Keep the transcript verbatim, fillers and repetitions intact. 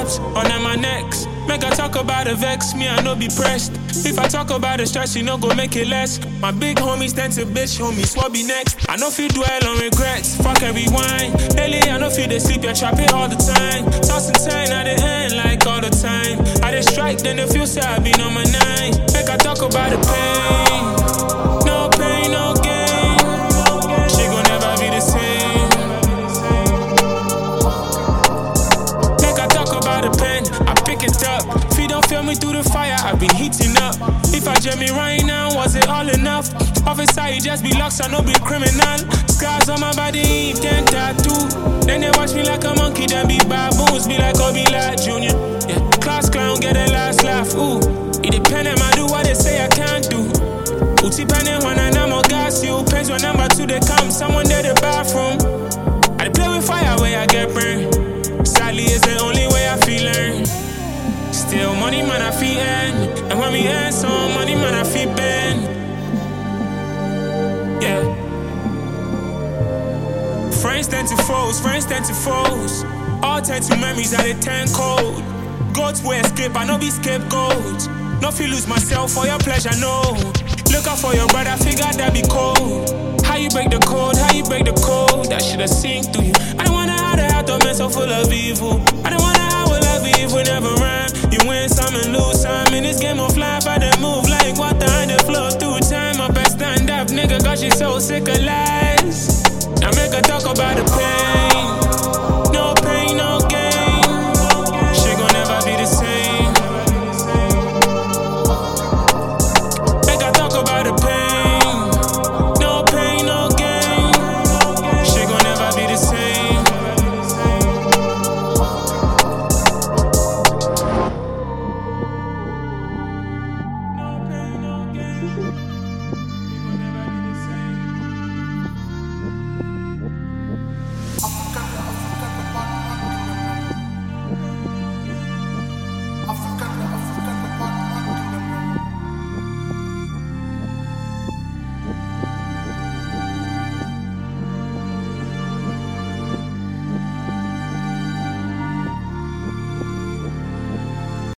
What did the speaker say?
straps on my necks. Make I talk about the vex, me I no be pressed. If I talk about the stress, you no go make it less. My big homies stand to bitch, homies, what be next? I no feel dwell on regrets, fuck every wine. Lately I no feel they sleep, you trap it all the time. Toss and turn at the end like all the time. I just strike, then they feel sad, I been on my nine. Make I talk about the pain. No pain, no gain. She gon' never be the same. Make I talk about the pen, I pick it up. If you don't feel me through the fire, I've been heating up. If I jam me right now, was it all enough? Officer, you just be lost, I no be criminal. Scars on my body, ten tattoo. Then they watch me like a monkey, then be baboons. Be like Obi like Junior. Yeah, class clown, get a last laugh. Ooh, it depend on I do what they say I can't do. Uti penny when I know more gas you. Pens when number two they come, someone there the bathroom. I play with fire where I get burned. Sadly, it's the only way I feel learn. Still money man I feel earn. And when we earn some money man I feel bend. Yeah. Friends tend to foes, friends tend to foes. All tend to memories that they turn cold. Goats will escape, I no be scapegoat. No feel lose myself for your pleasure, no. Look out for your brother, figure that be cold. How you break the code, how you break the code. That shit a sink through you. I don't wanna have the heart of man so full of evil. I don't wanna have a love if we never rhyme. You win some and lose some. In this game of life, I done move like water and it flow through time. My best stand up, nigga, cause she so sick of lies. Now make her talk about the pain.